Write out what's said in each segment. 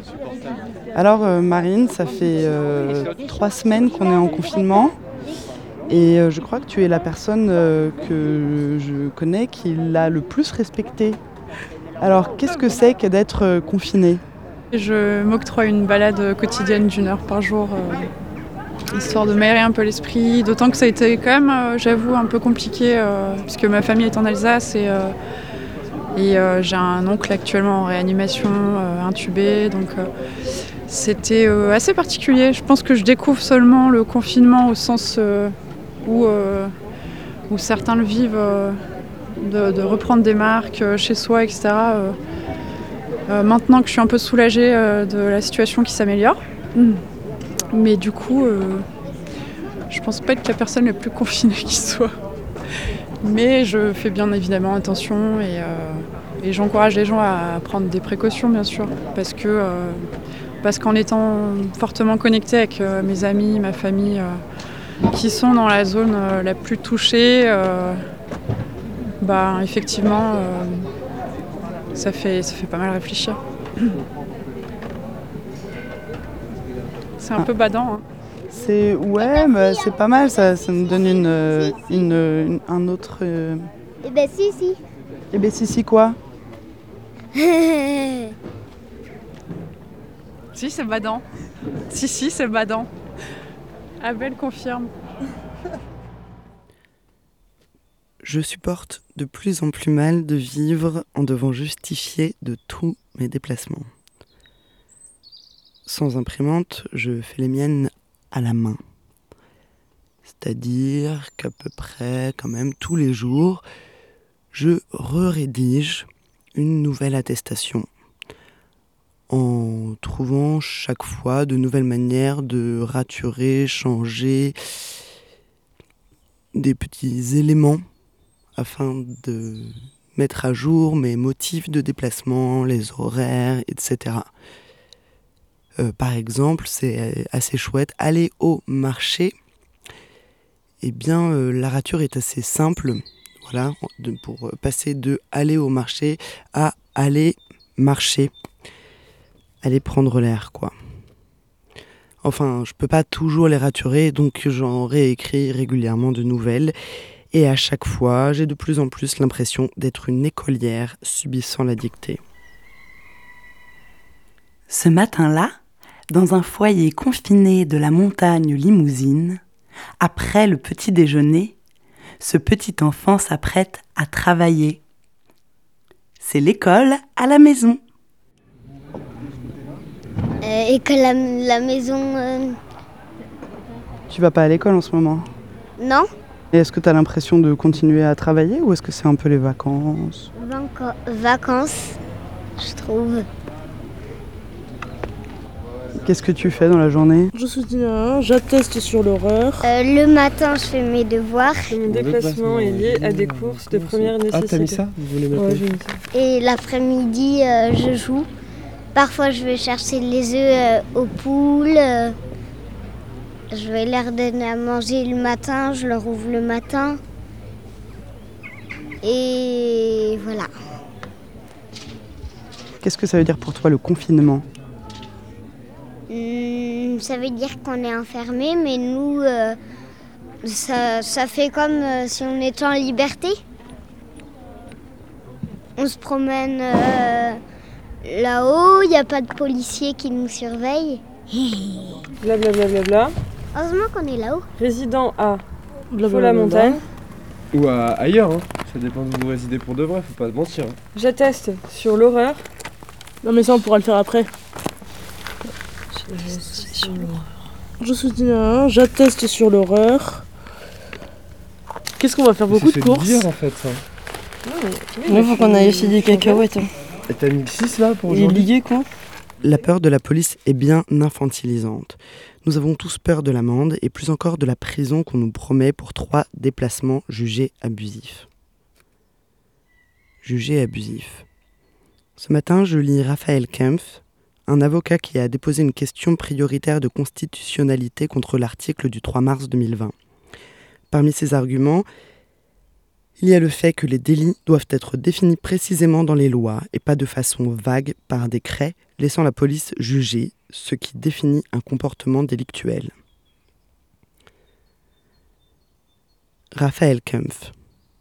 Alors Marine, ça fait 3 semaines qu'on est en confinement et je crois que tu es la personne que je connais qui l'a le plus respecté. Alors qu'est-ce que c'est que d'être confiné ? Je m'octroie une balade quotidienne d'1 heure par jour, histoire de m'aérer un peu l'esprit, d'autant que ça a été quand même, j'avoue, un peu compliqué, puisque ma famille est en Alsace et j'ai un oncle actuellement en réanimation, intubé, donc c'était assez particulier. Je pense que je découvre seulement le confinement au sens où certains le vivent, de reprendre des marques chez soi, etc. Maintenant que je suis un peu soulagée de la situation qui s'améliore. Mais du coup, je pense pas être la personne la plus confinée qui soit. Mais je fais bien évidemment attention et j'encourage les gens à prendre des précautions, bien sûr. Parce qu'en étant fortement connectée avec mes amis, ma famille, qui sont dans la zone la plus touchée, effectivement, ça fait pas mal réfléchir. C'est un peu badant. Hein. Mais c'est pas mal, ça nous donne un autre... Eh ben si. Eh ben si quoi ? Si, c'est badant. Si, c'est badant. Abel confirme. Je supporte de plus en plus mal de vivre en devant justifier de tous mes déplacements. Sans imprimante, je fais les miennes à la main. C'est-à-dire qu'à peu près, quand même, tous les jours, je rédige une nouvelle attestation en trouvant chaque fois de nouvelles manières de raturer, changer des petits éléments afin de mettre à jour mes motifs de déplacement, les horaires, etc. Par exemple, c'est assez chouette, aller au marché, la rature est assez simple, voilà, pour passer de aller au marché à aller marcher, aller prendre l'air, quoi. Enfin, je peux pas toujours les raturer, donc j'en réécris régulièrement de nouvelles. Et à chaque fois, j'ai de plus en plus l'impression d'être une écolière subissant la dictée. Ce matin-là, dans un foyer confiné de la montagne Limousine, après le petit déjeuner, ce petit enfant s'apprête à travailler. C'est l'école à la maison. École à la maison... Tu vas pas à l'école en ce moment ? Non. Et est-ce que tu as l'impression de continuer à travailler ou est-ce que c'est un peu les vacances ? Vacances, je trouve. Qu'est-ce que tu fais dans la journée ? Je soutiens, j'atteste sur l'horreur. Le matin, je fais mes devoirs. Mon déplacement est lié à des courses de première nécessité. Ah, t'as mis ça ? Vous voulez mettre j'ai mis ça. Et l'après-midi, je joue. Parfois, je vais chercher les œufs aux poules. Je vais leur donner à manger le matin, je leur ouvre le matin. Et voilà. Qu'est-ce que ça veut dire pour toi le confinement ? Ça veut dire qu'on est enfermé, mais nous, ça fait comme si on était en liberté. On se promène là-haut, il n'y a pas de policiers qui nous surveillent. Blablabla. Heureusement qu'on est là-haut. Résident à Faux-la-Montagne. Ou ailleurs, hein. Ça dépend de où vous résidez pour de vrai, faut pas se mentir. Hein. J'atteste sur l'horreur. Non mais ça on pourra le faire après. Je soutiens, j'atteste sur l'horreur. Qu'est-ce qu'on va faire beaucoup de courses. C'est dur en fait ça. Moi faut qu'on aille acheter des cacahuètes. Et t'as mis le 6 là pour Il est aujourd'hui ? lié quoi. La peur de la police est bien infantilisante. Nous avons tous peur de l'amende et plus encore de la prison qu'on nous promet pour 3 déplacements jugés abusifs. Jugés abusifs. Ce matin, je lis Raphaël Kempf, un avocat qui a déposé une question prioritaire de constitutionnalité contre l'article du 3 mars 2020. Parmi ses arguments, Il y a le fait que les délits doivent être définis précisément dans les lois et pas de façon vague par un décret, laissant la police juger ce qui définit un comportement délictuel. Raphaël Kempf.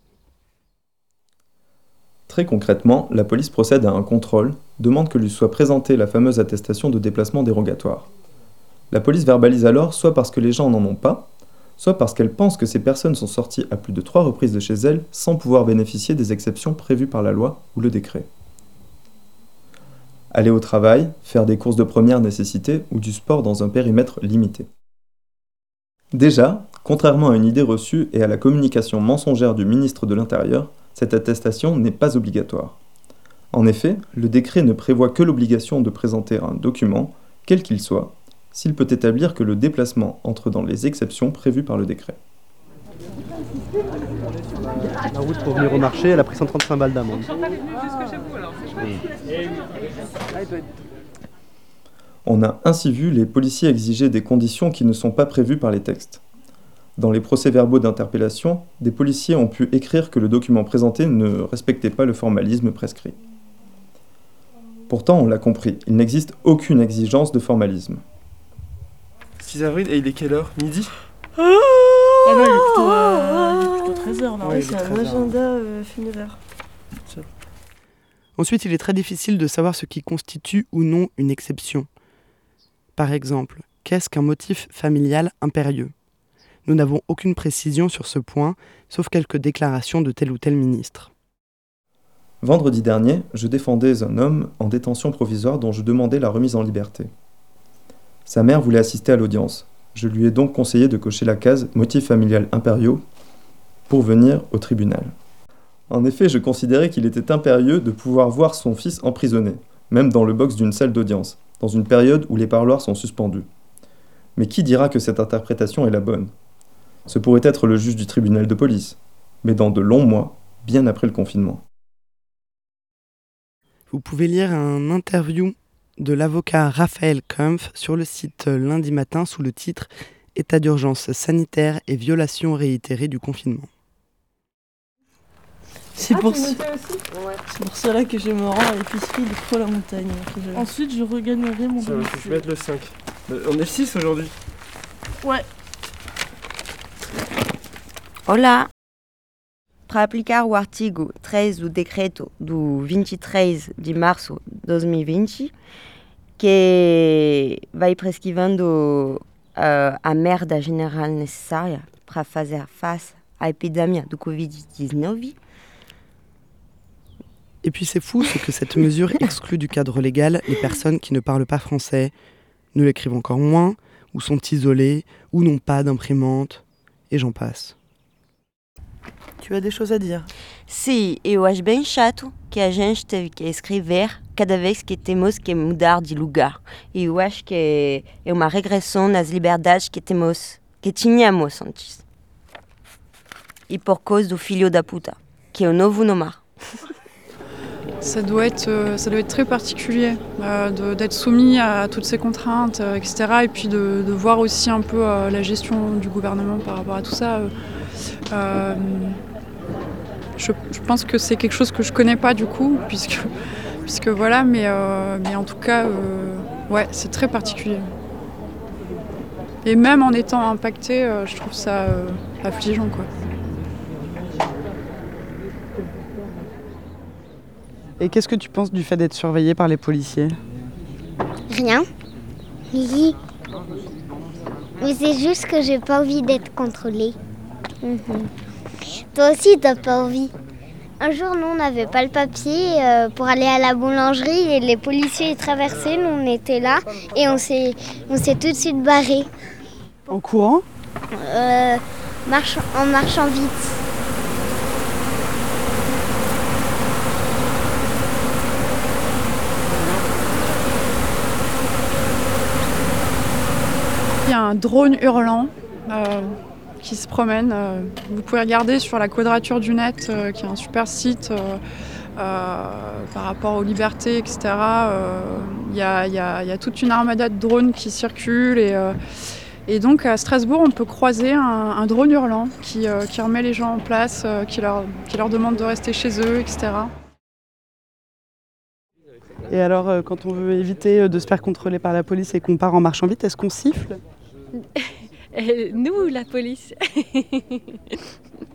Très concrètement, la police procède à un contrôle, demande que lui soit présentée la fameuse attestation de déplacement dérogatoire. La police verbalise alors soit parce que les gens n'en ont pas, soit parce qu'elle pense que ces personnes sont sorties à plus de 3 reprises de chez elles sans pouvoir bénéficier des exceptions prévues par la loi ou le décret. Aller au travail, faire des courses de première nécessité ou du sport dans un périmètre limité. Déjà, contrairement à une idée reçue et à la communication mensongère du ministre de l'Intérieur, cette attestation n'est pas obligatoire. En effet, le décret ne prévoit que l'obligation de présenter un document, quel qu'il soit, s'il peut établir que le déplacement entre dans les exceptions prévues par le décret. La route pour venir au marché, elle a pris 135 balles d'amende. On a ainsi vu les policiers exiger des conditions qui ne sont pas prévues par les textes. Dans les procès-verbaux d'interpellation, des policiers ont pu écrire que le document présenté ne respectait pas le formalisme prescrit. Pourtant, on l'a compris, il n'existe aucune exigence de formalisme. 6 avril, et il est quelle heure? Midi? Ah non, il est plutôt 13h là. Ouais, C'est un agenda fait 9h. Ensuite, il est très difficile de savoir ce qui constitue ou non une exception. Par exemple, qu'est-ce qu'un motif familial impérieux? Nous n'avons aucune précision sur ce point, sauf quelques déclarations de tel ou tel ministre. Vendredi dernier, je défendais un homme en détention provisoire dont je demandais la remise en liberté. Sa mère voulait assister à l'audience. Je lui ai donc conseillé de cocher la case « motifs familial impériaux » pour venir au tribunal. En effet, je considérais qu'il était impérieux de pouvoir voir son fils emprisonné, même dans le box d'une salle d'audience, dans une période où les parloirs sont suspendus. Mais qui dira que cette interprétation est la bonne? Ce pourrait être le juge du tribunal de police, mais dans de longs mois, bien après le confinement. Vous pouvez lire un interview de l'avocat Raphaël Kempf sur le site Lundi Matin sous le titre « État d'urgence sanitaire et violation réitérée du confinement ». C'est pour cela que je me rends à l'épicerie de Creux-la-Montagne. Ensuite, je regagnerai mon domicile. Je vais mettre le 5. On est le 6 aujourd'hui. Ouais. Olá! Para aplicar o artigo 3 do decreto do 23 de março de 2020, que vai prescrevendo a merda générale necessária para fazer face à epidemia do Covid-19. Et puis c'est fou, c'est que cette mesure exclut du cadre légal les personnes qui ne parlent pas français, ne l'écrivent encore moins, ou sont isolées, ou n'ont pas d'imprimante, et j'en passe. Tu as des choses à dire? Sim, eu acho bem chato que a gente teve que escrever cada vez que temos que mudar de lugar. E eu acho que é uma regressão nas liberdades que tínhamos antes. E por causa do filho da puta, que é o novo Nomar. Ça doit être très particulier d'être soumis à toutes ces contraintes, etc. Et puis de voir aussi un peu la gestion du gouvernement par rapport à tout ça. Je pense que c'est quelque chose que je connais pas du coup, puisque voilà, mais en tout cas, ouais, c'est très particulier. Et même en étant impacté, je trouve ça affligeant, quoi. Et qu'est-ce que tu penses du fait d'être surveillé par les policiers? Rien. Oui. Mais c'est juste que j'ai pas envie d'être contrôlée. Toi aussi, t'as pas envie. Un jour, nous, on n'avait pas le papier pour aller à la boulangerie et les policiers traversaient, nous, on était là et on s'est tout de suite barrés. En courant? En marchant vite. Il y a un drone hurlant qui se promène. Vous pouvez regarder sur la Quadrature du Net, qui est un super site par rapport aux libertés, etc. Il y a toute une armada de drones qui circulent Et donc à Strasbourg, on peut croiser un drone hurlant qui remet les gens en place, qui leur demande de rester chez eux, etc. Et alors, quand on veut éviter de se faire contrôler par la police et qu'on part en marchant vite, est-ce qu'on siffle ? Nous, la police.